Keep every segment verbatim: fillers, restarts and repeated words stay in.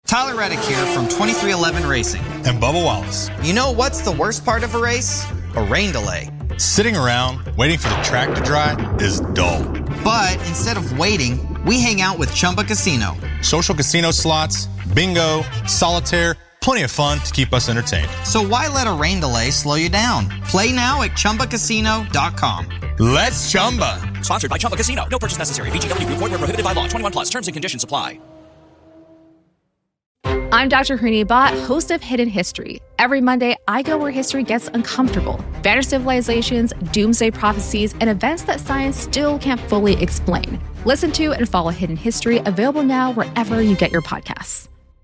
Tyler Reddick here from twenty-three eleven Racing. And Bubba Wallace. You know what's the worst part of a race? A rain delay. Sitting around waiting for the track to dry is dull. But instead of waiting, we hang out with Chumba Casino. Social casino slots, bingo, solitaire, plenty of fun to keep us entertained. So why let a rain delay slow you down? Play now at Chumba Casino dot com. Let's Chumba. Sponsored by Chumba Casino. No purchase necessary. V G W Group. Void where prohibited by law. twenty-one plus. Terms and conditions apply. I'm Doctor Hooni Bhatt, host of Hidden History. Every Monday, I go where history gets uncomfortable. Vanished civilizations, doomsday prophecies, and events that science still can't fully explain. Listen to and follow Hidden History, available now wherever you get your podcasts.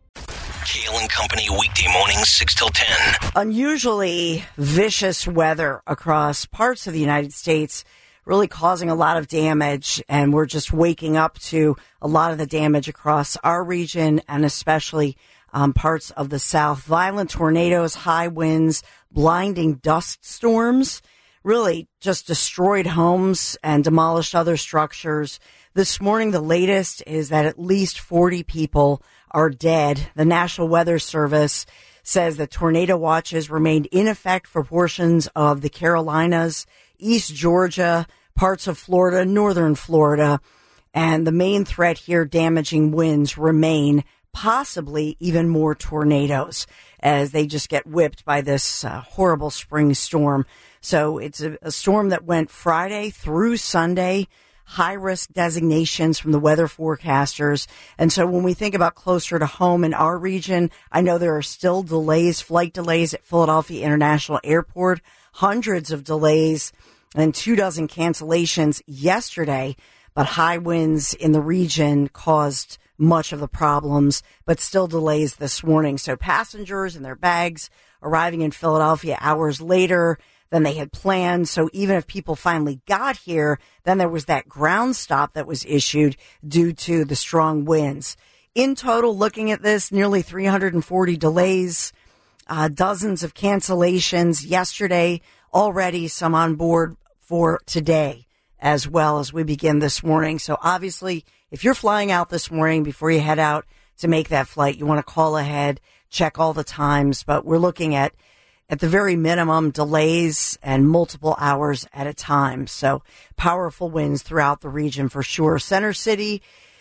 Kale and Company, weekday mornings, six till ten. Unusually vicious weather across parts of the United States, really causing a lot of damage, and we're just waking up to a lot of the damage across our region and especially um, parts of the South. Violent tornadoes, high winds, blinding dust storms really just destroyed homes and demolished other structures. This morning, the latest is that at least forty people are dead. The National Weather Service says that tornado watches remained in effect for portions of the Carolinas, East Georgia, parts of Florida, northern Florida, and the main threat here, damaging winds, remain, possibly even more tornadoes as they just get whipped by this uh, horrible spring storm. So it's a, a storm that went Friday through Sunday, high-risk designations from the weather forecasters. And so when we think about closer to home in our region, I know there are still delays, flight delays at Philadelphia International Airport, hundreds of delays and two dozen cancellations yesterday, but high winds in the region caused much of the problems, but still delays this morning. So passengers and their bags arriving in Philadelphia hours later than they had planned. So even if people finally got here, then there was that ground stop that was issued due to the strong winds. In total, looking at this, nearly three hundred forty delays, uh, dozens of cancellations yesterday, already some on board for today as well as we begin this morning. So obviously, if you're flying out this morning before you head out to make that flight, you want to call ahead, check all the times, but we're looking at at the very minimum, delays and multiple hours at a time. So powerful winds throughout the region for sure. Center City,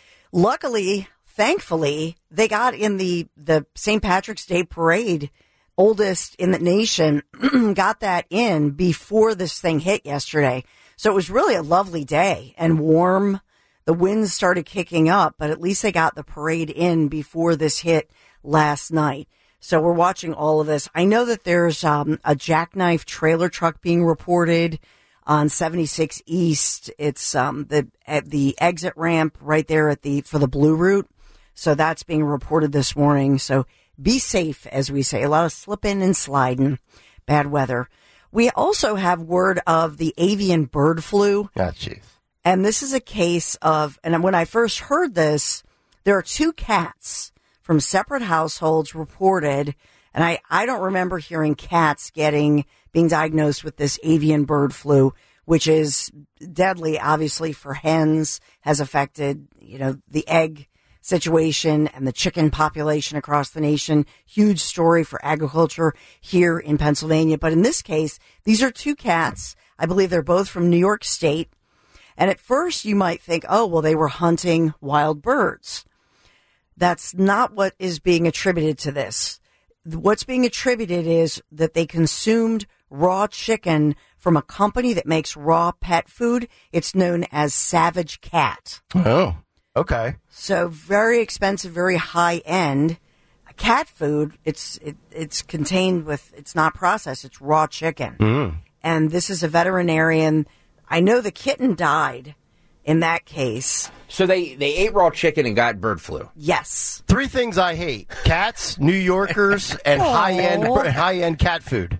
luckily, thankfully, they got in the, the Saint Patrick's Day parade, oldest in the nation, got that in before this thing hit yesterday. So it was really a lovely day and warm. The winds started kicking up, but at least they got the parade in before this hit last night. So we're watching all of this. I know that there's um, a jackknife trailer truck being reported on seventy-six East. It's um, the at the exit ramp right there at the for the Blue Route. So that's being reported this morning. So be safe, as we say. A lot of slipping and sliding. Bad weather. We also have word of the avian bird flu. Ah, jeez. And this is a case of, and when I first heard this, there are two cats from separate households reported, and I, I don't remember hearing cats getting, being diagnosed with this avian bird flu, which is deadly, obviously, for hens, has affected, you know, the egg situation and the chicken population across the nation. Huge story for agriculture here in Pennsylvania. But in this case, these are two cats. I believe they're both from New York State. And at first you might think, oh, well, they were hunting wild birds. That's not what is being attributed to this. What's being attributed is that they consumed raw chicken from a company that makes raw pet food. It's known as Savage Cat. Oh, okay. So very expensive, very high end cat food. It's it, it's contained with, it's not processed. It's raw chicken. Mm. And this is a veterinarian. I know the kitten died in that case. So they, they ate raw chicken and got bird flu. Yes. Three things I hate: cats, New Yorkers, and high-end high-end cat food.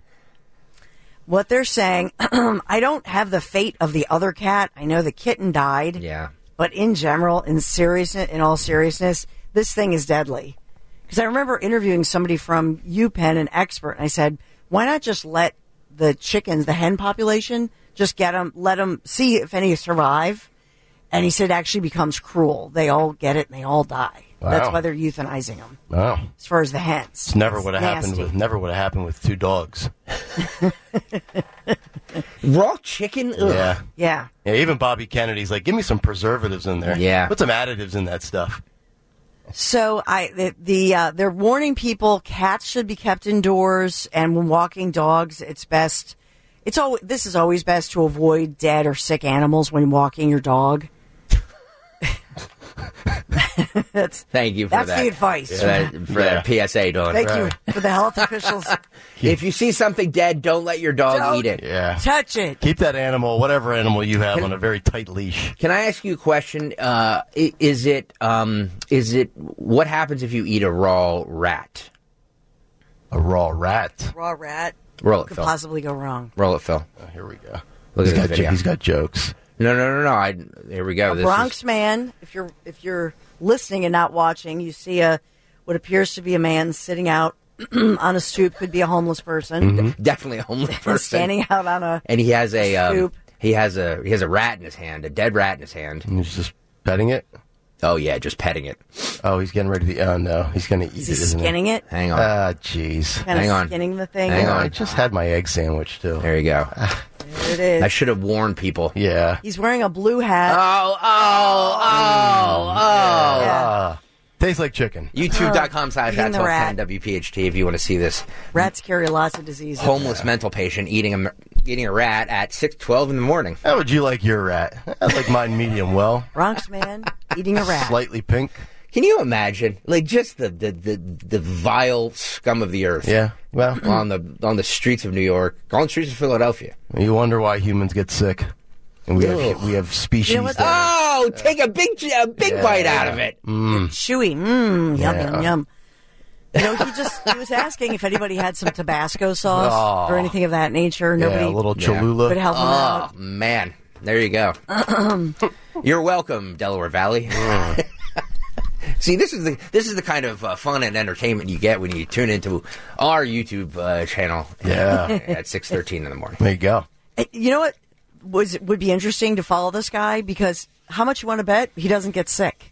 What they're saying, I don't have the fate of the other cat. I know the kitten died. Yeah. But in general, in seriousness, in all seriousness, this thing is deadly. Because I remember interviewing somebody from UPenn, an expert, and I said, why not just let the chickens, the hen population, just get them, let them see if any survive, And he said it actually becomes cruel. They all get it and they all die. Wow. That's why they're euthanizing them. Wow. As far as the hens. It's never It's would have happened nasty. with never would have happened with two dogs. Raw chicken? Ugh. Yeah. Yeah. Yeah, even Bobby Kennedy's like, give me some preservatives in there. Yeah. Put some additives in that stuff. So I the, the uh, they're warning people cats should be kept indoors, and when walking dogs, it's best. It's al- This is always best to avoid dead or sick animals when walking your dog. that's Thank you for that's that. the advice. For that, for Yeah. that P S A, Dawn. Thank Right. you for the health officials. If you see something dead, don't let your dog Don't. eat it. Yeah. Touch it. Keep that animal, whatever animal you have, on a very tight leash. Can I ask you a question? Uh, i- is it um, is it what happens if you eat a raw rat? A raw rat. Raw rat. Roll What it, could Phil. possibly go wrong? Roll it, Phil. Oh, here we go. Look he's at this got video. jo- he's got jokes. No, no, no, no. I, here we go. A This Bronx is, man. If you're if you're listening and not watching, you see a what appears to be a man sitting out on a stoop. Could be a homeless person. Mm-hmm. definitely a homeless person. Standing out on a and he has a um, stoop. he has a he has a rat in his hand, a dead rat in his hand. And he's just petting it. Oh yeah, just petting it. Oh, he's getting ready to. Oh no, he's going to eat Is it. he Isn't skinning it? Hang on, Ah, jeez. Kind hang of on. skinning the thing. Hang Yeah, on. I just had my egg sandwich too. there you go. There it is. I should have warned people. Yeah. He's wearing a blue hat. Oh, oh, oh, oh. Ah, tastes like chicken. YouTube.com slash Eating at the twelve rat. ten W P H T if you want to see this Rats carry lots of diseases. homeless mental patient eating a eating a rat at six twelve in the morning. How would you like your rat? I like mine medium well. Bronx man eating a rat. Slightly pink. Can you imagine, like, just the the, the, the vile scum of the earth? Yeah. Well, on the on the streets of New York, on the streets of Philadelphia. you wonder why humans get sick. And we Ugh. have we have species You know what? that Oh, take a big a big Yeah. bite out of it. Chewy. Mmm. Yum, Yeah. yum, yum. You know, he just he was asking if anybody had some Tabasco sauce Oh. or anything of that nature. Nobody yeah, a little Yeah. Cholula. would help him Oh out. man, there you go. You're welcome, Delaware Valley. See, this is the this is the kind of uh, fun and entertainment you get when you tune into our YouTube uh, channel. Yeah. at six thirteen in the morning. There you go. Uh, You know what was would be interesting to follow this guy because how much you want to bet he doesn't get sick?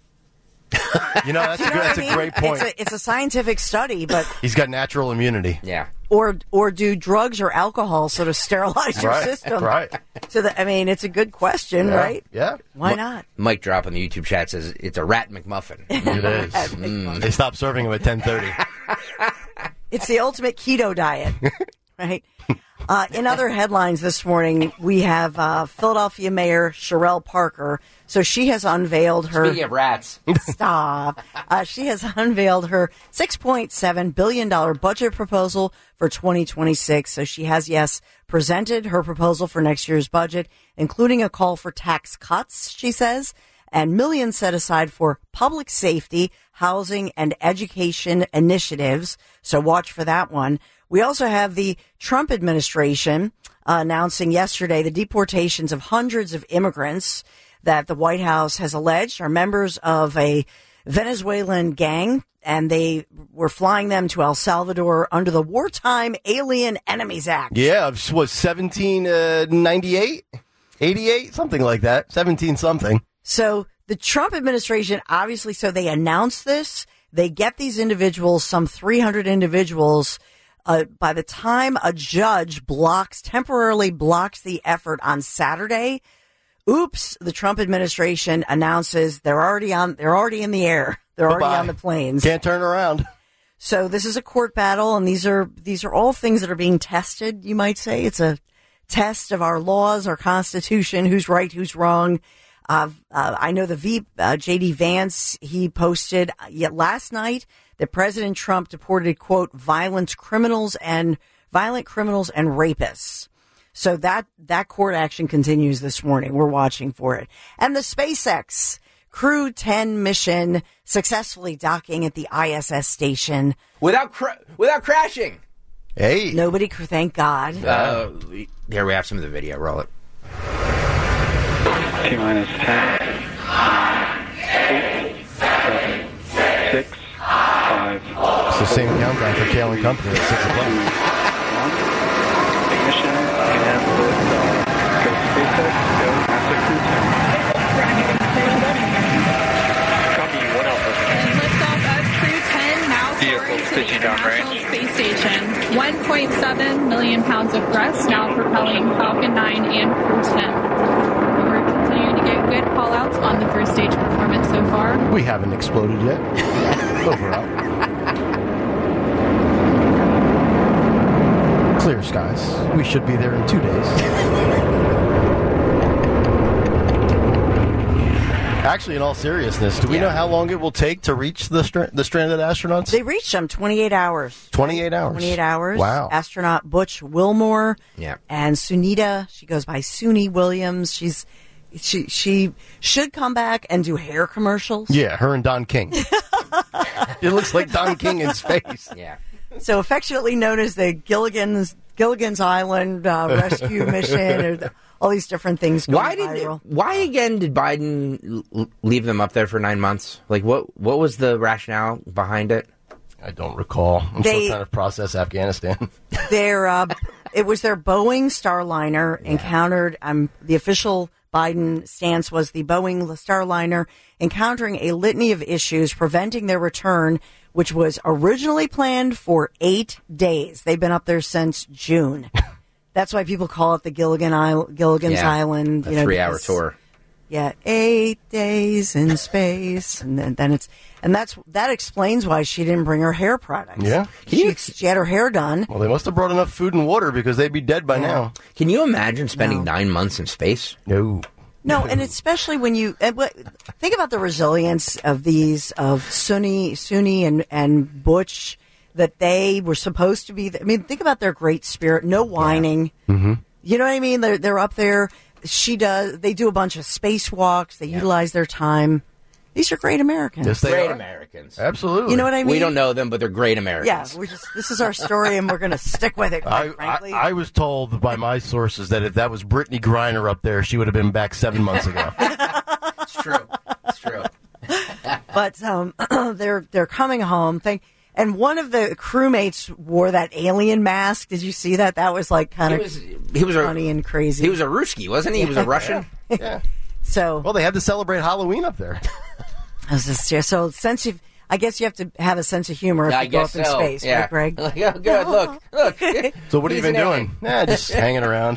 You know, that's, You a, know good, what that's I mean? a great point. It's a, it's a scientific study, but He's got natural immunity. Yeah. or or do drugs or alcohol sort of sterilize your Right, system? right. So that I mean, it's a good question, Yeah, right? Yeah. Why not? Mike drop on the YouTube chat says it's a rat McMuffin. It is. Mm. They stopped serving them at ten thirty. It's the ultimate keto diet, right? Uh, in other headlines this morning, we have uh, Philadelphia Mayor Sherelle Parker. So she has unveiled her. Speaking of rats, Stop. Uh, she has unveiled her six point seven billion dollars budget proposal for twenty twenty-six. So she has, yes, presented her proposal for next year's budget, including a call for tax cuts, she says, and millions set aside for public safety, housing, and education initiatives. So watch for that one. We also have the Trump administration uh, announcing yesterday the deportations of hundreds of immigrants that the White House has alleged are members of a Venezuelan gang, and they were flying them to El Salvador under the Wartime Alien Enemies Act. Yeah, it was seventeen ninety-eight, eighty-eight, something like that. seventeen something. So the Trump administration, obviously, so they announced this. They get these individuals, some three hundred individuals. Uh, by the time a judge blocks, temporarily blocks the effort on Saturday, oops, the Trump administration announces they're already on, they're already in the air. They're already Bye-bye. on the planes. Can't turn around. So this is a court battle, and these are these are all things that are being tested, you might say. It's a test of our laws, our Constitution, who's right, who's wrong. Uh, uh, I know the V, uh, J D Vance, he posted yet last night that President Trump deported, quote, violent criminals and violent criminals and rapists. So that, that court action continues this morning. We're watching for it. And the SpaceX Crew ten mission successfully docking at the I S S station. without cra- without crashing. Hey. Nobody, thank God. Uh, here we have some of the video. Roll it. T minus ten, nine, eight, seven, six, five. It's the same countdown for Kale and Company at six o'clock. Ignition and liftoff. Go SpaceX, go NASA Crew ten. vessel pitching downrange. Space Station. one point seven million pounds of thrust now propelling Falcon nine and Crew ten. We're continuing to get good call-outs on the first stage performance so far. We haven't exploded yet. Over out. Clear skies. We should be there in two days. Actually, in all seriousness, do we Yeah. know how long it will take to reach the stra- the stranded astronauts? They reached them twenty-eight hours. twenty-eight hours. twenty-eight hours. Wow. Astronaut Butch Wilmore. Yeah. And Sunita, she goes by Suni Williams. She's she she should come back and do hair commercials. Yeah, her and Don King. It looks like Don King in space. Yeah. So affectionately known as the Gilligan's Gilligan's Island uh, rescue mission, or the, all these different things. Going Why did viral. why again did Biden l- leave them up there for nine months? Like what what was the rationale behind it? I don't recall. I'm They- still trying to process Afghanistan. Their uh, it was their Boeing Starliner encountered. Um, the official Biden stance was the Boeing Starliner encountering a litany of issues preventing their return, which was originally planned for eight days. They've been up there since June. That's why people call it the Gilligan Isle- Gilligan's Yeah, Island. a You know, three-hour because- tour. Yeah, eight days in space, and then, then it's and that's that explains why she didn't bring her hair products. Yeah. she, she had her hair done. Well, they must have brought enough food and water because they'd be dead by now. Can you imagine spending No. nine months in space? No. No, and especially when you and what, think about the resilience of these of Sunni, Sunni and and Butch, that they were supposed to be. I mean, think about their great spirit, no whining. Mm-hmm. You know what I mean? They're they're up there. She does. They do a bunch of spacewalks. They utilize their time. These are great Americans. Yes, they Great are. Americans. Absolutely. You know what I mean? We don't know them, but they're great Yeah, Americans. we're just. This is our story, and we're going to stick with it. I, Quite frankly, I, I was told by my sources that if that was Brittany Griner up there, she would have been back seven months ago. It's true. It's true. but um, they're they're coming home. Thank. And one of the crewmates wore that alien mask. Did you see that? That was like kind He of was he was a funny and crazy. he was a Ruski, wasn't he? He was a Russian. Yeah. So Well, they had to celebrate Halloween up there. I was just, yeah, so sense of, I guess you have to have a sense of humor if I you go up guess in so. space, yeah. right, Greg? Like, oh, good. Look, look. So what have He's you been an doing? alien. Yeah, just hanging around.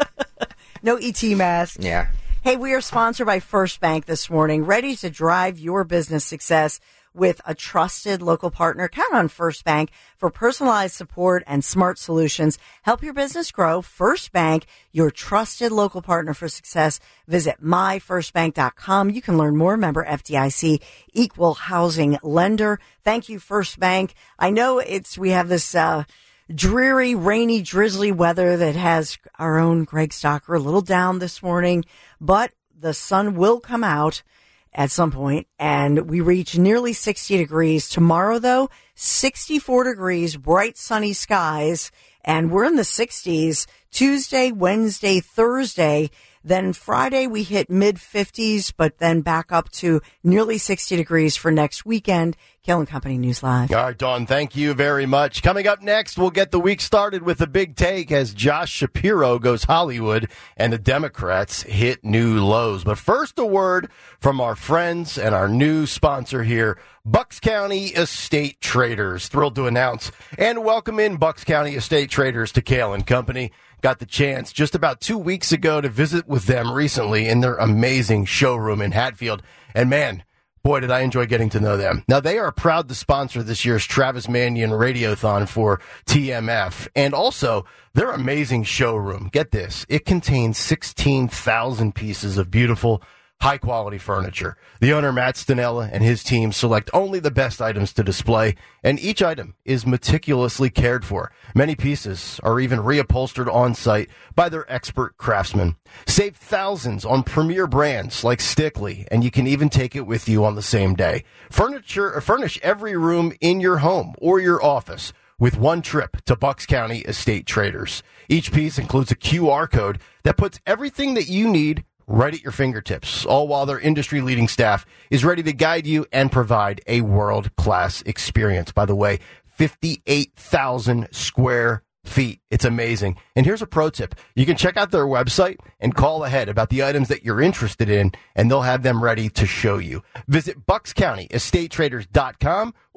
No E T mask. Yeah. Hey, we are sponsored by First Bank this morning, ready to drive your business success with a trusted local partner. Count on First Bank for personalized support and smart solutions. Help your business grow. First Bank, your trusted local partner for success. Visit my first bank dot com. You can learn more. Member F D I C, equal housing lender. Thank you, First Bank. I know it's, we have this, uh, dreary, rainy, drizzly weather that has our own Greg Stocker a little down this morning, but the sun will come out at some point, and we reach nearly sixty degrees. Tomorrow, though, sixty-four degrees, bright sunny skies, and we're in the sixties Tuesday, Wednesday, Thursday. Then Friday, we hit mid fifties, but then back up to nearly sixty degrees for next weekend. Kale and Company News Live. All right, Dawn, thank you very much. Coming up next, we'll get the week started with a big take as Josh Shapiro goes Hollywood and the Democrats hit new lows. But first, a word from our friends and our new sponsor here, Bucks County Estate Traders. Thrilled to announce and welcome in Bucks County Estate Traders to Kale and Company. Got the chance just about two weeks ago to visit with them recently in their amazing showroom in Hatfield. And man, boy, did I enjoy getting to know them. Now, they are proud to sponsor this year's Travis Manion Radiothon for T M F. And also, their amazing showroom. Get this. It contains sixteen thousand pieces of beautiful, high-quality furniture. The owner, Matt Stanella, and his team select only the best items to display, and each item is meticulously cared for. Many pieces are even reupholstered on-site by their expert craftsmen. Save thousands on premier brands like Stickley, and you can even take it with you on the same day. Furniture, furnish every room in your home or your office with one trip to Bucks County Estate Traders. Each piece includes a Q R code that puts everything that you need right at your fingertips, all while their industry-leading staff is ready to guide you and provide a world-class experience. By the way, fifty-eight thousand square feet. It's amazing. And here's a pro tip. You can check out their website and call ahead about the items that you're interested in, and they'll have them ready to show you. Visit bucks county estate traders dot com or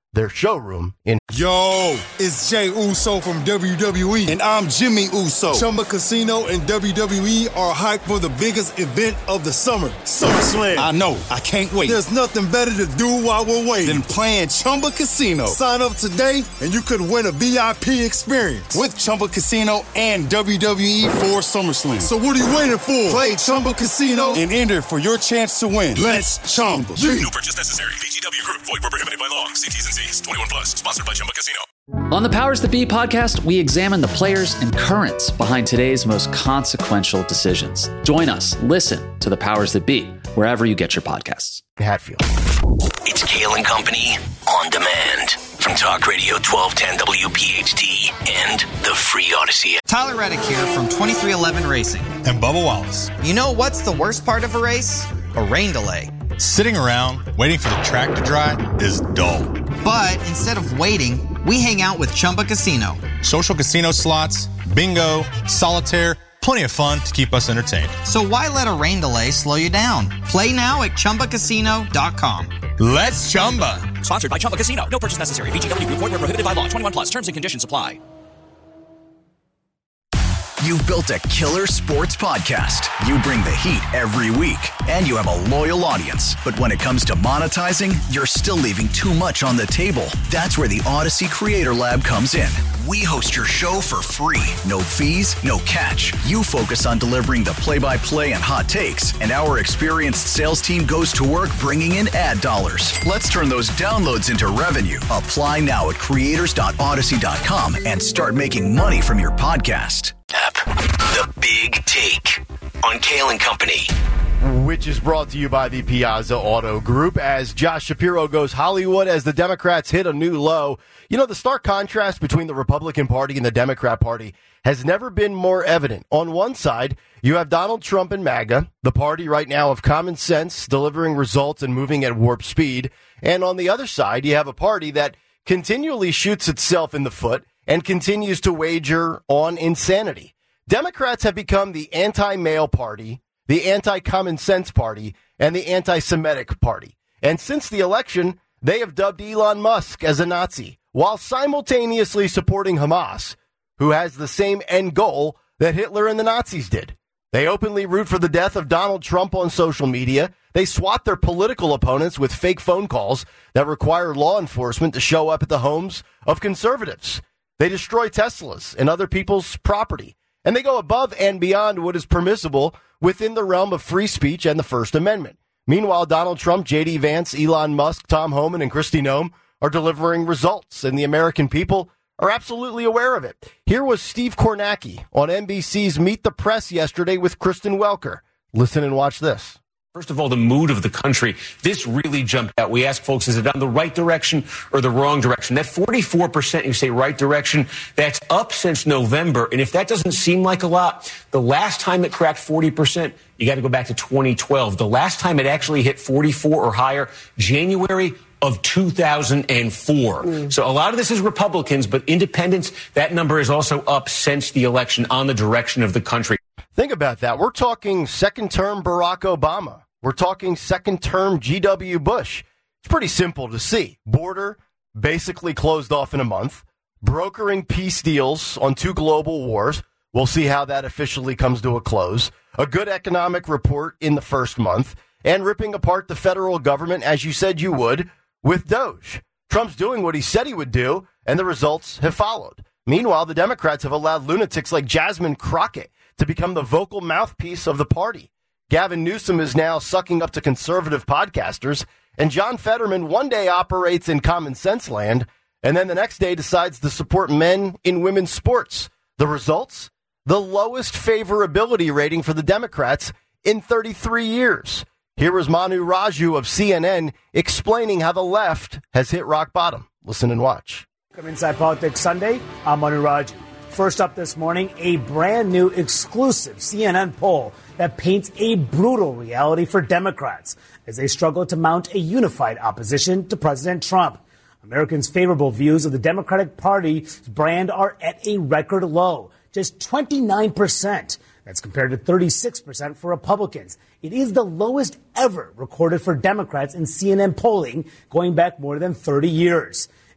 their showroom in. Yo, it's Jay Uso from W W E, and I'm Jimmy Uso. Chumba Casino and W W E are hyped for the biggest event of the summer, SummerSlam. I know, I can't wait. There's nothing better to do while we're waiting than playing Chumba Casino. Sign up today, and you could win a V I P experience with Chumba Casino and W W E for SummerSlam. So what are you waiting for? Play Chumba Casino and enter for your chance to win. Let's Chumba. No purchase necessary. V G W Group. Void where prohibited by law. See T's and C's. twenty-one plus. Sponsored by Chumba Casino. On the Powers That Be podcast, we examine the players and currents behind today's most consequential decisions. Join us. Listen to the Powers That Be wherever you get your podcasts. Hatfield. It's Kale and Company on demand from Talk Radio twelve ten W P H T and the free Odyssey. Tyler Reddick here from twenty-three eleven Racing. And Bubba Wallace. You know what's the worst part of a race? A rain delay. Sitting around waiting for the track to dry is dull. But instead of waiting, we hang out with Chumba Casino. Social casino slots, bingo, solitaire, plenty of fun to keep us entertained. So why let a rain delay slow you down? Play now at Chumba Casino dot com. Let's Chumba. Sponsored by Chumba Casino. No purchase necessary. V G W Group. Void where prohibited by law. twenty-one plus. Terms and conditions apply. You've built a killer sports podcast. You bring the heat every week, and you have a loyal audience. But when it comes to monetizing, you're still leaving too much on the table. That's where the Odyssey Creator Lab comes in. We host your show for free. No fees, no catch. You focus on delivering the play-by-play and hot takes, and our experienced sales team goes to work bringing in ad dollars. Let's turn those downloads into revenue. Apply now at creators dot odyssey dot com and start making money from your podcast. The Big Take on Kale and Company. Which is brought to you by the Piazza Auto Group. As Josh Shapiro goes Hollywood as the Democrats hit a new low. You know, the stark contrast between the Republican Party and the Democrat Party has never been more evident. On one side, you have Donald Trump and MAGA, the party right now of common sense, delivering results and moving at warp speed. And on the other side, you have a party that continually shoots itself in the foot and continues to wager on insanity. Democrats have become the anti-male party, the anti-common sense party, and the anti-Semitic party. And since the election, they have dubbed Elon Musk as a Nazi, while simultaneously supporting Hamas, who has the same end goal that Hitler and the Nazis did. They openly root for the death of Donald Trump on social media. They swat their political opponents with fake phone calls that require law enforcement to show up at the homes of conservatives. They destroy Teslas and other people's property. And they go above and beyond what is permissible within the realm of free speech and the First Amendment. Meanwhile, Donald Trump, J D Vance, Elon Musk, Tom Homan, and Kristi Noem are delivering results, and the American people are absolutely aware of it. Here was Steve Kornacki on N B C's Meet the Press yesterday with Kristen Welker. Listen and watch this. First of all, the mood of the country. This really jumped out. We asked folks, is it on the right direction or the wrong direction? That forty-four percent, you say right direction, that's up since November. And if that doesn't seem like a lot, the last time it cracked forty percent, you got to go back to twenty twelve. The last time it actually hit forty-four or higher, January of two thousand four. Mm. So a lot of this is Republicans, but independents, that number is also up since the election on the direction of the country. Think about that. We're talking second-term Barack Obama. We're talking second-term G W Bush. It's pretty simple to see. Border basically closed off in a month. Brokering peace deals on two global wars. We'll see how that officially comes to a close. A good economic report in the first month. And ripping apart the federal government, as you said you would, with Doge. Trump's doing what he said he would do, and the results have followed. Meanwhile, the Democrats have allowed lunatics like Jasmine Crockett to become the vocal mouthpiece of the party. Gavin Newsom is now sucking up to conservative podcasters, and John Fetterman one day operates in common sense land, and then the next day decides to support men in women's sports. The results? The lowest favorability rating for the Democrats in thirty-three years. Here is Manu Raju of C N N explaining how the left has hit rock bottom. Listen and watch. Come Inside Politics Sunday. I'm Manu Raju. First up this morning, a brand new exclusive C N N poll that paints a brutal reality for Democrats as they struggle to mount a unified opposition to President Trump. Americans' favorable views of the Democratic Party's brand are at a record low, just twenty-nine percent. That's compared to thirty-six percent for Republicans. It is the lowest ever recorded for Democrats in C N N polling going back more than thirty years.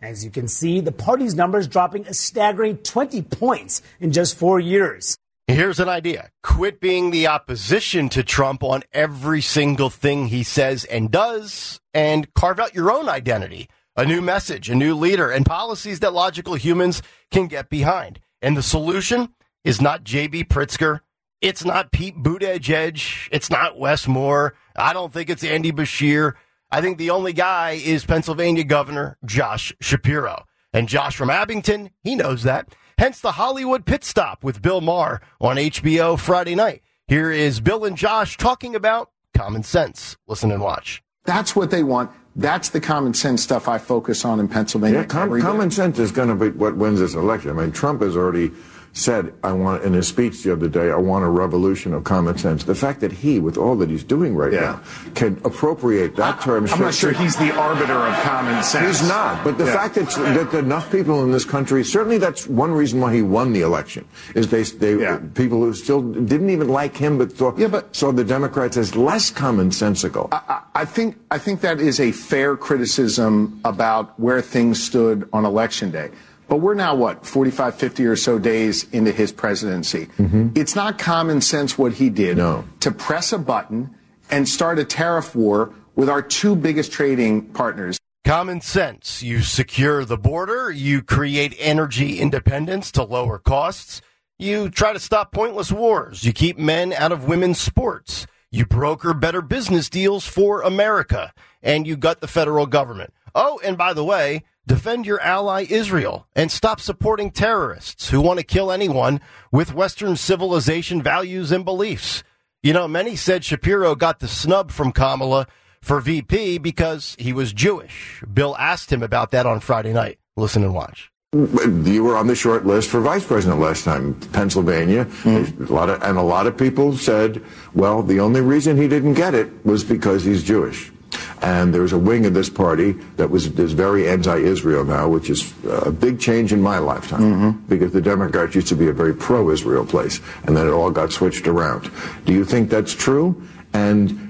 As you can see, the party's numbers dropping a staggering twenty points in just four years. Here's an idea. Quit being the opposition to Trump on every single thing he says and does, and carve out your own identity, a new message, a new leader, and policies that logical humans can get behind. And the solution is not J B. Pritzker. It's not Pete Buttigieg. It's not Wes Moore. I don't think it's Andy Beshear. I think the only guy is Pennsylvania Governor Josh Shapiro. And Josh from Abington, he knows that. Hence the Hollywood Pit Stop with Bill Maher on H B O Friday night. Here is Bill and Josh talking about common sense. Listen and watch. That's what they want. That's the common sense stuff I focus on in Pennsylvania. Yeah, com- common sense is going to be what wins this election. I mean, Trump has already said, I want, in his speech the other day, I want a revolution of common sense. The fact that he, with all that he's doing right yeah. now, can appropriate that I, term. I'm not sure he's the arbiter of common sense. He's not. But the yeah. fact that, that enough people in this country, certainly that's one reason why he won the election, is they, they yeah. people who still didn't even like him but saw, yeah, but, saw the Democrats as less commonsensical. I, I think I think that is a fair criticism about where things stood on Election Day. But we're now, what, forty-five, fifty or so days into his presidency. Mm-hmm. It's not common sense what he did no. to press a button and start a tariff war with our two biggest trading partners. Common sense. You secure the border. You create energy independence to lower costs. You try to stop pointless wars. You keep men out of women's sports. You broker better business deals for America. And you gut the federal government. Oh, and by the way, defend your ally Israel and stop supporting terrorists who want to kill anyone with Western civilization values and beliefs. You know, many said Shapiro got the snub from Kamala for V P because he was Jewish. Bill asked him about that on Friday night. Listen and watch. You were on the short list for vice president last time, Pennsylvania. Mm. A lot of, and a lot of people said, well, the only reason he didn't get it was because he's Jewish. And there's a wing of this party that was is very anti-Israel now, which is a big change in my lifetime, mm-hmm. because the Democrats used to be a very pro-Israel place, and then it all got switched around. Do you think that's true? And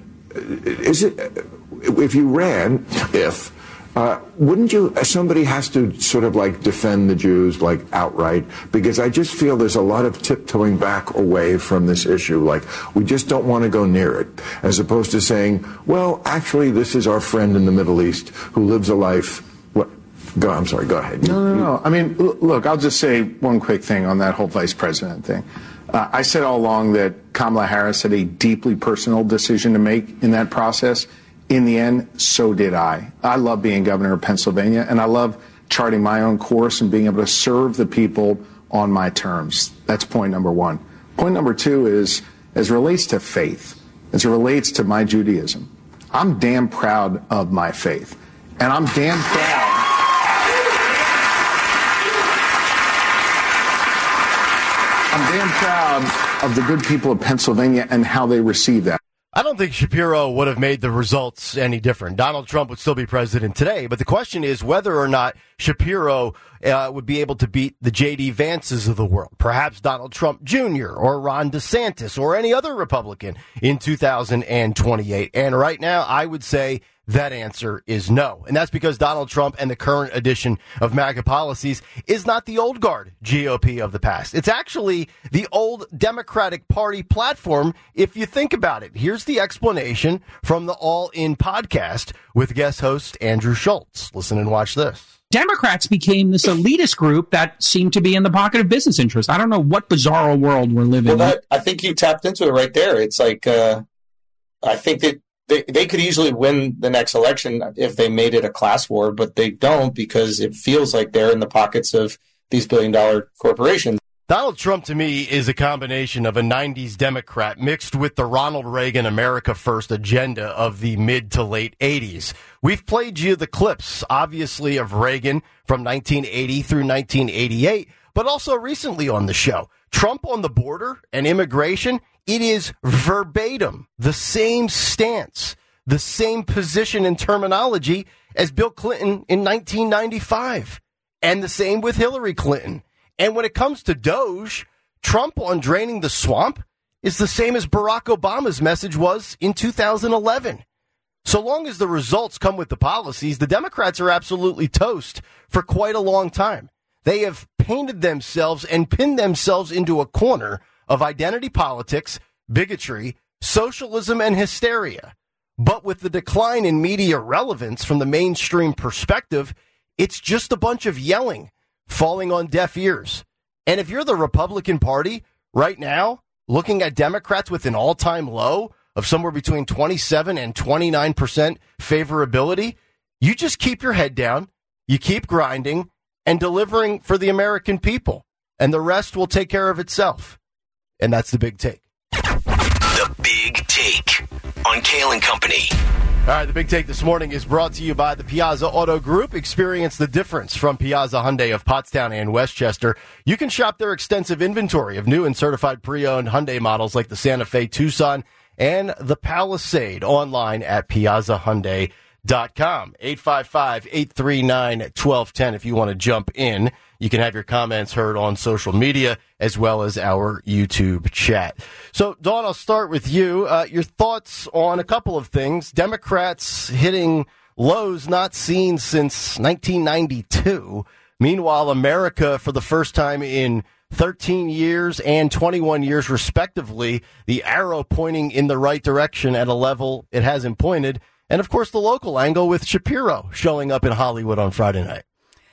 is it, if you ran, if, Uh, wouldn't you, somebody has to sort of like defend the Jews like outright? Because I just feel there's a lot of tiptoeing back away from this issue. Like, we just don't want to go near it. As opposed to saying, well, actually, this is our friend in the Middle East who lives a life. What? Go, I'm sorry, go ahead. No, no, no. I mean, look, I'll just say one quick thing on that whole vice president thing. Uh, I said all along that Kamala Harris had a deeply personal decision to make in that process. In the end, so did I. I love being governor of Pennsylvania, and I love charting my own course and being able to serve the people on my terms. That's point number one. Point number two is, as it relates to faith, as it relates to my Judaism, I'm damn proud of my faith. And I'm damn proud. I'm damn proud of the good people of Pennsylvania and how they receive that. I don't think Shapiro would have made the results any different. Donald Trump would still be president today, but the question is whether or not Shapiro uh, would be able to beat the J D Vances of the world, perhaps Donald Trump Junior or Ron DeSantis or any other Republican in two thousand twenty-eight. And right now, I would say that answer is no. And that's because Donald Trump and the current edition of MAGA policies is not the old guard G O P of the past. It's actually the old Democratic Party platform, if you think about it. Here's the explanation from the All In podcast with guest host Andrew Schultz. Listen and watch this. Democrats became this elitist group that seemed to be in the pocket of business interests. I don't know what bizarro world we're living well, in. That, I think you tapped into it right there. It's like, uh, I think that They, they could easily win the next election if they made it a class war, but they don't because it feels like they're in the pockets of these billion-dollar corporations. Donald Trump, to me, is a combination of a nineties Democrat mixed with the Ronald Reagan America First agenda of the mid to late eighties. We've played you the clips, obviously, of Reagan from nineteen eighty through nineteen eighty-eight, but also recently on the show. Trump on the border and immigration, it is verbatim the same stance, the same position and terminology as Bill Clinton in nineteen ninety-five, and the same with Hillary Clinton. And when it comes to Doge, Trump on draining the swamp is the same as Barack Obama's message was in two thousand eleven. So long as the results come with the policies, the Democrats are absolutely toast for quite a long time. They have painted themselves and pinned themselves into a corner of identity politics, bigotry, socialism, and hysteria. But with the decline in media relevance from the mainstream perspective, it's just a bunch of yelling falling on deaf ears. And if you're the Republican Party right now, looking at Democrats with an all-time low of somewhere between twenty-seven and twenty-nine percent favorability, you just keep your head down, you keep grinding, and delivering for the American people. And the rest will take care of itself. And that's the big take. The Big Take on Kale and Company. All right, the Big Take this morning is brought to you by the Piazza Auto Group. Experience the difference from Piazza Hyundai of Pottstown and Westchester. You can shop their extensive inventory of new and certified pre-owned Hyundai models like the Santa Fe Tucson and the Palisade online at piazza hyundai dot com. eight five five, eight three nine, one two one zero if you want to jump in. You can have your comments heard on social media as well as our YouTube chat. So, Dawn, I'll start with you. Uh, your thoughts on a couple of things. Democrats hitting lows not seen since nineteen ninety-two. Meanwhile, America, for the first time in thirteen years and twenty-one years, respectively, the arrow pointing in the right direction at a level it hasn't pointed. And, of course, the local angle with Shapiro showing up in Hollywood on Friday night.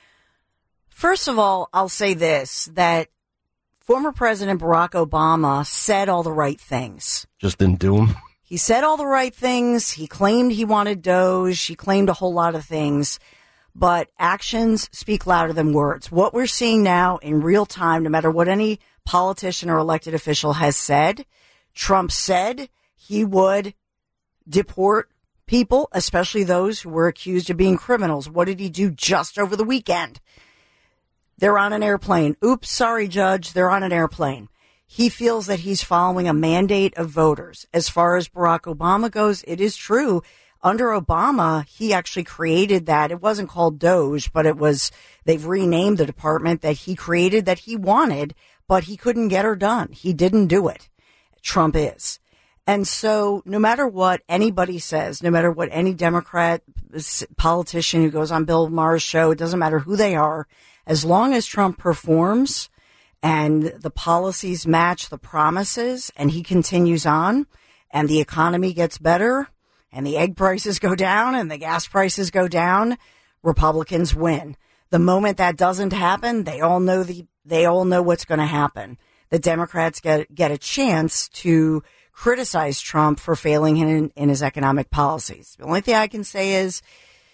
First of all, I'll say this, that former President Barack Obama said all the right things. Just didn't do them. He said all the right things. He claimed he wanted Doge. He claimed a whole lot of things. But actions speak louder than words. What we're seeing now in real time, no matter what any politician or elected official has said, Trump said he would deport people, especially those who were accused of being criminals. What did he do just over the weekend? They're on an airplane. Oops, sorry, Judge. They're on an airplane. He feels that he's following a mandate of voters. As far as Barack Obama goes, it is true. Under Obama, he actually created that. It wasn't called Doge, but it was, they've renamed the department that he created that he wanted, but he couldn't get her done. He didn't do it. Trump is. And so no matter what anybody says, no matter what any Democrat politician who goes on Bill Maher's show, it doesn't matter who they are, as long as Trump performs and the policies match the promises and he continues on and the economy gets better and the egg prices go down and the gas prices go down, Republicans win. The moment that doesn't happen, they all know the they all know what's going to happen. The Democrats get get a chance to criticize Trump for failing in, in his economic policies. The only thing I can say is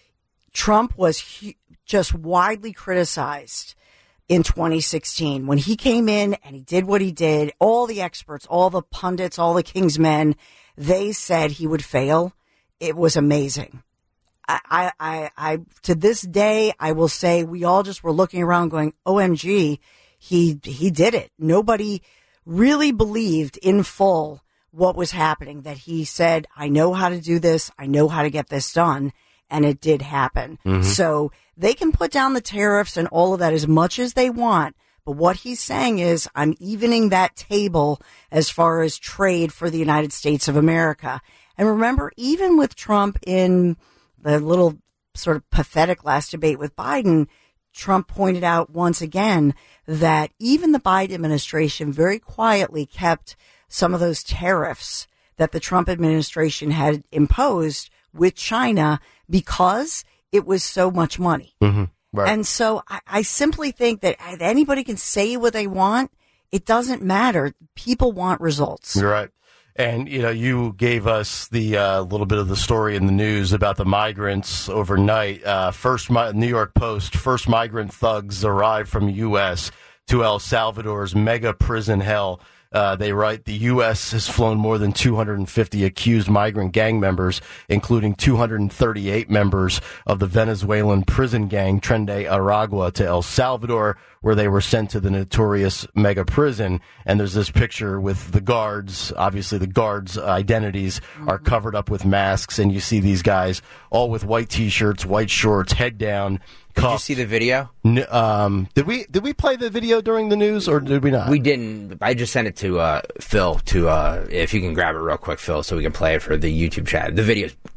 Trump was hu- just widely criticized in twenty sixteen. When he came in and he did what he did, all the experts, all the pundits, all the King's men, they said he would fail. It was amazing. I, I, I, to this day, I will say we all just were looking around going, O M G, he, he did it. Nobody really believed in full what was happening, that he said, I know how to do this. I know how to get this done. And it did happen. Mm-hmm. So they can put down the tariffs and all of that as much as they want. But what he's saying is, I'm evening that table as far as trade for the United States of America. And remember, even with Trump in the little sort of pathetic last debate with Biden, Trump pointed out once again that even the Biden administration very quietly kept some of those tariffs that the Trump administration had imposed with China because it was so much money. Mm-hmm. Right. And so I, I simply think that anybody can say what they want. It doesn't matter. People want results. You're right. And, you know, you gave us the uh, little bit of the story in the news about the migrants overnight. Uh, first, mi- New York Post, first migrant thugs arrived from U S to El Salvador's mega prison hell. Uh, they write the U S has flown more than two hundred fifty accused migrant gang members, including two hundred thirty-eight members of the Venezuelan prison gang Tren de Aragua to El Salvador, where they were sent to the notorious mega prison. And there's this picture with the guards. Obviously, the guards' identities mm-hmm. are covered up with masks, and you see these guys all with white T-shirts, white shorts, head down. Did you see the video? N- um, did we did we play the video during the news, or did we not? We didn't. I just sent it to uh, Phil. To uh, if you can grab it real quick, Phil, so we can play it for the YouTube chat. The video's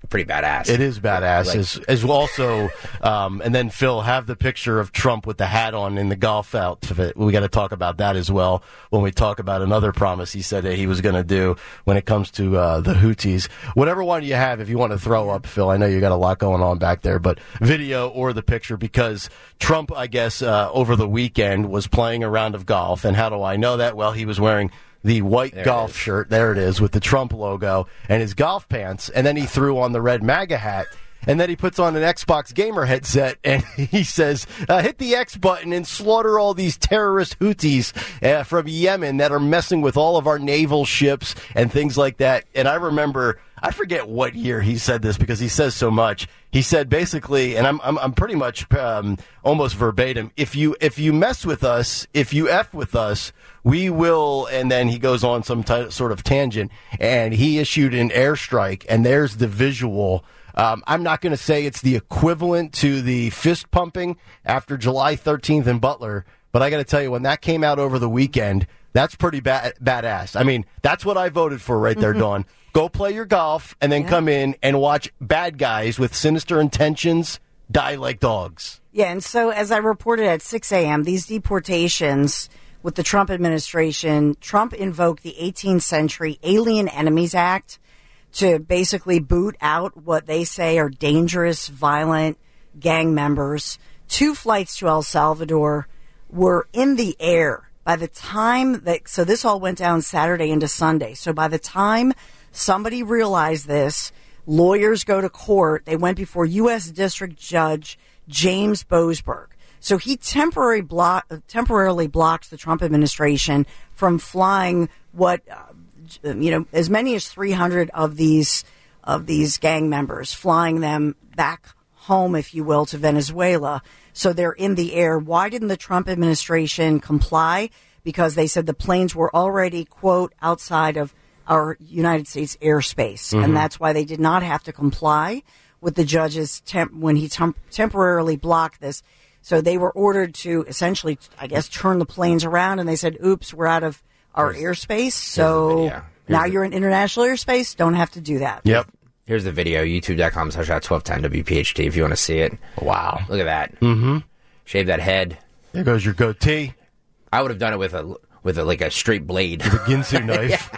pretty badass. It is badass. Like, as, as also, um, and then Phil, have the picture of Trump with the hat on in the golf outfit. We got to talk about that as well when we talk about another promise he said that he was going to do when it comes to uh, the Houthis. Whatever one you have, if you want to throw up, Phil, I know you got a lot going on back there, but video or the picture, because Trump, I guess, uh, over the weekend was playing a round of golf. And how do I know that? Well, he was wearing the white there golf shirt, there it is, with the Trump logo, and his golf pants, and then he threw on the red MAGA hat, and then he puts on an Xbox gamer headset, and he says, uh, hit the X button and slaughter all these terrorist Houthis uh, from Yemen that are messing with all of our naval ships and things like that. And I remember, I forget what year he said this because he says so much. He said basically, and I'm I'm, I'm pretty much um, almost verbatim, if you if you mess with us, if you F with us, we will, and then he goes on some t- sort of tangent, and he issued an airstrike, and there's the visual. Um, I'm not going to say it's the equivalent to the fist pumping after July thirteenth in Butler, but I got to tell you, when that came out over the weekend, that's pretty bad, badass. I mean, that's what I voted for right there, mm-hmm. Dawn. Go play your golf, and then yeah. come in and watch bad guys with sinister intentions die like dogs. Yeah, and so as I reported at six a.m., these deportations with the Trump administration, Trump invoked the eighteenth century Alien Enemies Act to basically boot out what they say are dangerous, violent gang members. Two flights to El Salvador were in the air by the time that, so this all went down Saturday into Sunday. So by the time somebody realized this, lawyers go to court. They went before U S District Judge James Boasberg. So he temporarily, block, temporarily blocked the Trump administration from flying what, uh, you know, as many as three hundred of these of these gang members, flying them back home, if you will, to Venezuela. So they're in the air. Why didn't the Trump administration comply? Because they said the planes were already, quote, outside of our United States airspace. Mm-hmm. And that's why they did not have to comply with the judge's temp- when he temp- temporarily blocked this. So they were ordered to essentially, I guess, turn the planes around, and they said, oops, we're out of our here's, airspace. So now the, you're in international airspace. Don't have to do that. Yep. Here's the video, youtube.com slash twelve ten W P H T if you want to see it. Wow. Look at that. Mm-hmm. Shave that head. There goes your goatee. I would have done it with a with a, like a straight blade. With a Ginsu knife.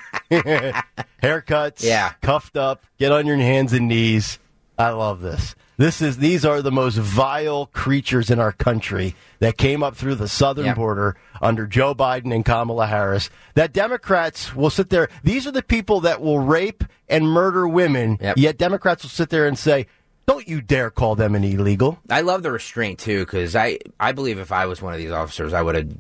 Haircuts. Yeah. Cuffed up. Get on your hands and knees. I love this. This is these are the most vile creatures in our country that came up through the southern yep. border under Joe Biden and Kamala Harris. That Democrats will sit there. These are the people that will rape and murder women. Yep. Yet Democrats will sit there and say, "Don't you dare call them an illegal." I love the restraint too, because I I believe if I was one of these officers, I would have.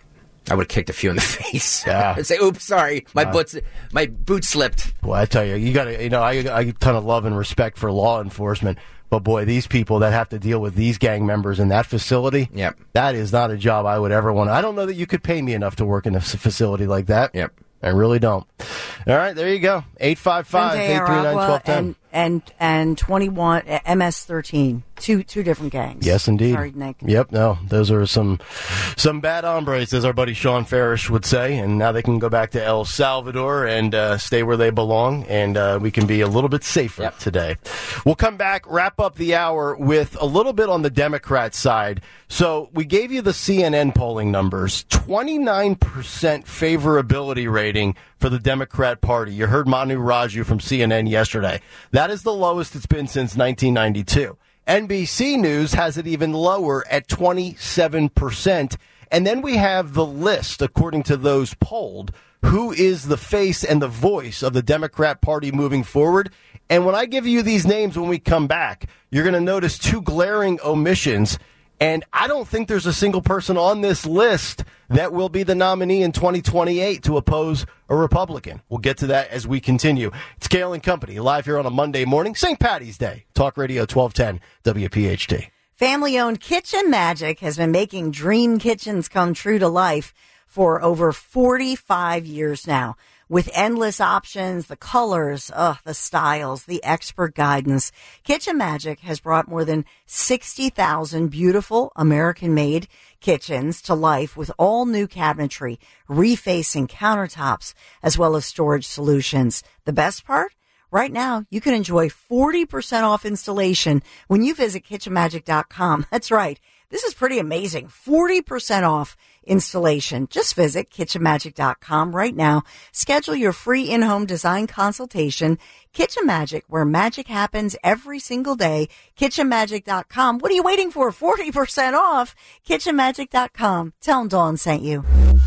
I would have kicked a few in the face. Yeah. And say, "Oops, sorry, my uh, boots, my boot slipped." Well, I tell you, you got to, you know, I, I a ton of love and respect for law enforcement, but boy, these people that have to deal with these gang members in that facility, yep. that is not a job I would ever want. I don't know that you could pay me enough to work in a facility like that. Yep. I really don't. All right, there you go. eight five five, eight three nine, one two one zero. And, and, and twenty-one, M S thirteen. Two two different gangs. Yes, indeed. Sorry, Nick. Yep, no, those are some some bad hombres, as our buddy Sean Farish would say, and now they can go back to El Salvador and uh, stay where they belong, and uh, we can be a little bit safer yep. today. We'll come back, wrap up the hour with a little bit on the Democrat side. So we gave you the C N N polling numbers, twenty-nine percent favorability rating for the Democrat Party. You heard Manu Raju from C N N yesterday. That is the lowest it's been since nineteen ninety-two. N B C News has it even lower at twenty-seven percent. And then we have the list, according to those polled, who is the face and the voice of the Democrat Party moving forward. And when I give you these names when we come back, you're going to notice two glaring omissions. And I don't think there's a single person on this list that will be the nominee in twenty twenty-eight to oppose a Republican. We'll get to that as we continue. It's Kale and Company, live here on a Monday morning, Saint Patty's Day. Talk Radio twelve ten W P H T. Family-owned Kitchen Magic has been making dream kitchens come true to life for over forty-five years now. With endless options, the colors, uh, the styles, the expert guidance, Kitchen Magic has brought more than sixty thousand beautiful American-made kitchens to life with all new cabinetry, refacing countertops, as well as storage solutions. The best part? Right now, you can enjoy forty percent off installation when you visit kitchen magic dot com. That's right. This is pretty amazing. forty percent off installation. Just visit kitchen magic dot com right now. Schedule your free in-home design consultation. Kitchen Magic, where magic happens every single day. kitchen magic dot com. What are you waiting for? forty percent off. kitchen magic dot com. Tell them Dawn sent you.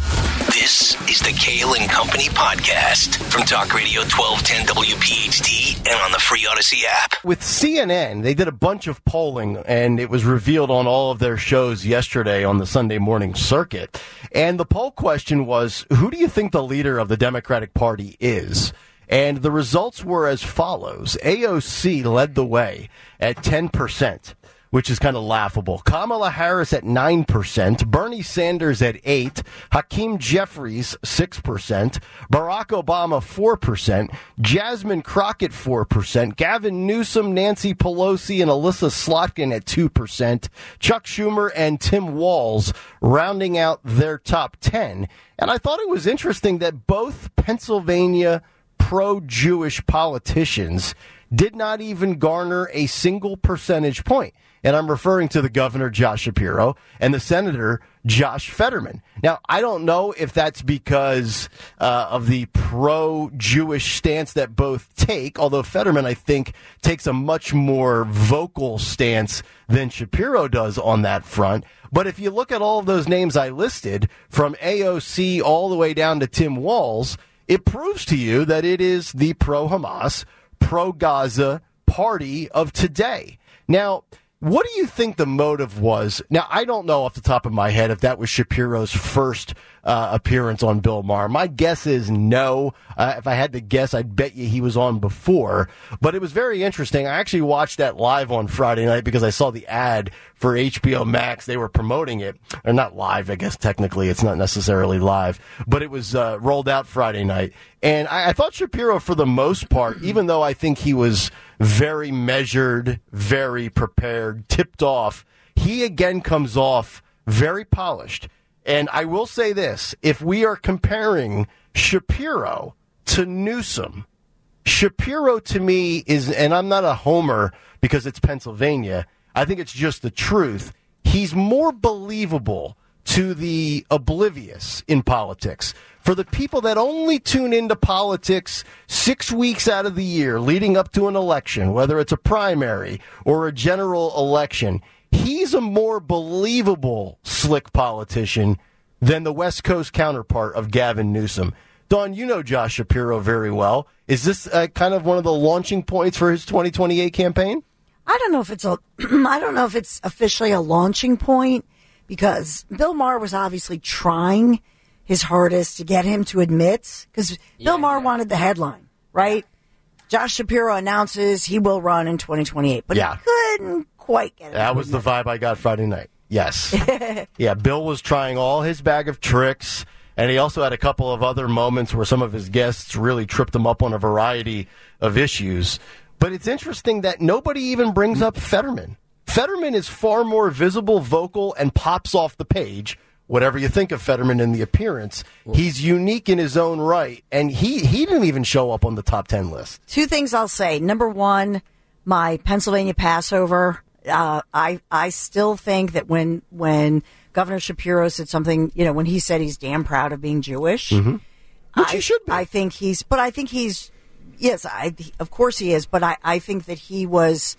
This is the Kale and Company podcast from Talk Radio twelve ten W P H T and on the free Odyssey app. With C N N, they did a bunch of polling, and it was revealed on all of their shows yesterday on the Sunday morning circuit. And the poll question was, who do you think the leader of the Democratic Party is? And the results were as follows. A O C led the way at ten percent, which is kind of laughable. Kamala Harris at nine percent, Bernie Sanders at eight percent, Hakeem Jeffries six percent, Barack Obama four percent, Jasmine Crockett four percent, Gavin Newsom, Nancy Pelosi, and Alyssa Slotkin at two percent, Chuck Schumer and Tim Walz rounding out their top ten. And I thought it was interesting that both Pennsylvania pro-Jewish politicians did not even garner a single percentage point. And I'm referring to the governor, Josh Shapiro, and the senator, Josh Fetterman. Now, I don't know if that's because uh, of the pro-Jewish stance that both take, although Fetterman, I think, takes a much more vocal stance than Shapiro does on that front. But if you look at all of those names I listed, from A O C all the way down to Tim Walz, it proves to you that it is the pro-Hamas, pro-Gaza party of today. Now, what do you think the motive was? Now, I don't know off the top of my head if that was Shapiro's first uh, appearance on Bill Maher. My guess is no. Uh, if I had to guess, I'd bet you he was on before. But it was very interesting. I actually watched that live on Friday night because I saw the ad for H B O Max. They were promoting it. Or not live, I guess technically. It's not necessarily live. But it was uh, rolled out Friday night. And I, I thought Shapiro, for the most part, even though I think he was very measured, very prepared, tipped off, he again comes off very polished. And I will say this, if we are comparing Shapiro to Newsom, Shapiro to me is, and I'm not a homer because it's Pennsylvania, I think it's just the truth, he's more believable to the oblivious in politics. For the people that only tune into politics six weeks out of the year leading up to an election, whether it's a primary or a general election, he's a more believable slick politician than the West Coast counterpart of Gavin Newsom. Dawn, you know Josh Shapiro very well. Is this uh, kind of one of the launching points for his twenty twenty-eight campaign? I don't know if it's a, I don't know if it's officially a launching point, because Bill Maher was obviously trying his hardest to get him to admit, because yeah, Bill Maher yeah. wanted the headline, right? Yeah. Josh Shapiro announces he will run in twenty twenty-eight, but yeah. he couldn't quite get it. That was the vibe I got Friday night. Yes. Yeah, Bill was trying all his bag of tricks, and he also had a couple of other moments where some of his guests really tripped him up on a variety of issues. But it's interesting that nobody even brings up Fetterman. Fetterman is far more visible, vocal, and pops off the page. Whatever you think of Fetterman in the appearance, he's unique in his own right, and he, he didn't even show up on the top ten list. Two things I'll say. Number one, my Pennsylvania Passover. Uh, I I still think that when when Governor Shapiro said something, you know, when he said he's damn proud of being Jewish, mm-hmm. which I, he should be. I think he's, but I think he's, yes, I of course he is, but I, I think that he was,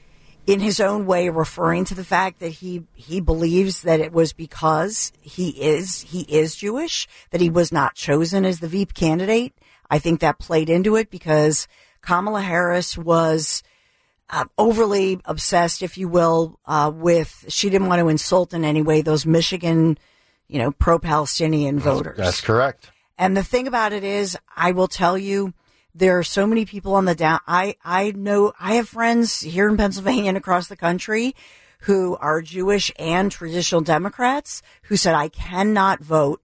in his own way, referring to the fact that he he believes that it was because he is he is Jewish, that he was not chosen as the V P candidate. I think that played into it because Kamala Harris was Uh, overly obsessed, if you will, uh, with, she didn't want to insult in any way those Michigan, you know, pro-Palestinian voters. That's correct. And the thing about it is, I will tell you, there are so many people on the down. I, I know, I have friends here in Pennsylvania and across the country who are Jewish and traditional Democrats who said, I cannot vote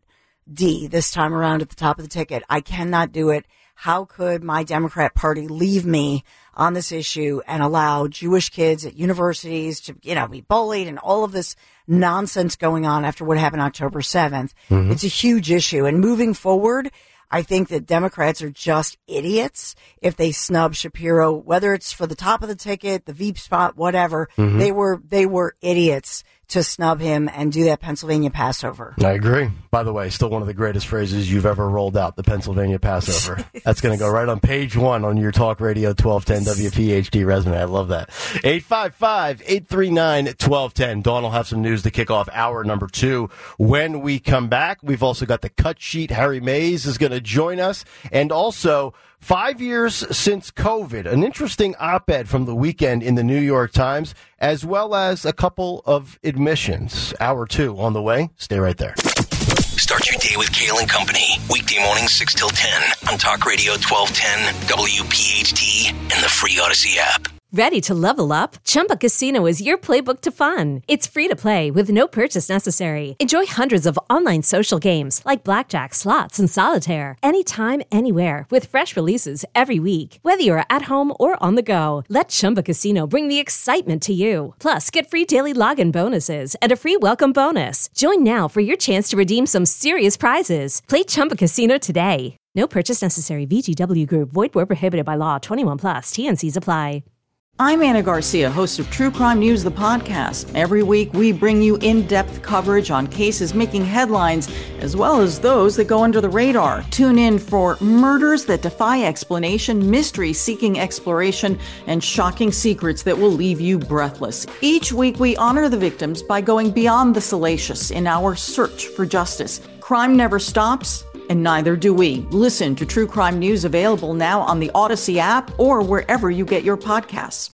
D this time around at the top of the ticket. I cannot do it. How could my Democrat Party leave me on this issue and allow Jewish kids at universities to, you know, be bullied and all of this nonsense going on after what happened October seventh? Mm-hmm. It's a huge issue. And moving forward, I think that Democrats are just idiots if they snub Shapiro, whether it's for the top of the ticket, the Veep spot, whatever. Mhm. They were they were idiots to snub him and do that Pennsylvania Passover. I agree. By the way, still one of the greatest phrases you've ever rolled out, the Pennsylvania Passover. That's going to go right on page one on your Talk Radio twelve ten W P H D resume. I love that. eight five five, eight three nine, one two one zero. Dawn will have some news to kick off hour number two. When we come back, we've also got the cut sheet. Harry Mays is going to join us. And also, five years since COVID, an interesting op-ed from the weekend in the New York Times, as well as a couple of admissions. Hour two on the way. Stay right there. Start your day with Kale and Company. Weekday mornings six till ten on Talk Radio twelve ten, W P H T, and the free Odyssey app. Ready to level up? Chumba Casino is your playbook to fun. It's free to play with no purchase necessary. Enjoy hundreds of online social games like blackjack, slots, and solitaire anytime, anywhere with fresh releases every week. Whether you're at home or on the go, let Chumba Casino bring the excitement to you. Plus, get free daily login bonuses and a free welcome bonus. Join now for your chance to redeem some serious prizes. Play Chumba Casino today. No purchase necessary. V G W Group. Void where prohibited by law. twenty-one plus. T N Cs apply. I'm Anna Garcia, host of True Crime News, the podcast. Every week, we bring you in-depth coverage on cases making headlines, as well as those that go under the radar. Tune in for murders that defy explanation, mysteries seeking exploration, and shocking secrets that will leave you breathless. Each week, we honor the victims by going beyond the salacious in our search for justice. Crime never stops, and neither do we. Listen to True Crime News, available now on the Odyssey app or wherever you get your podcasts.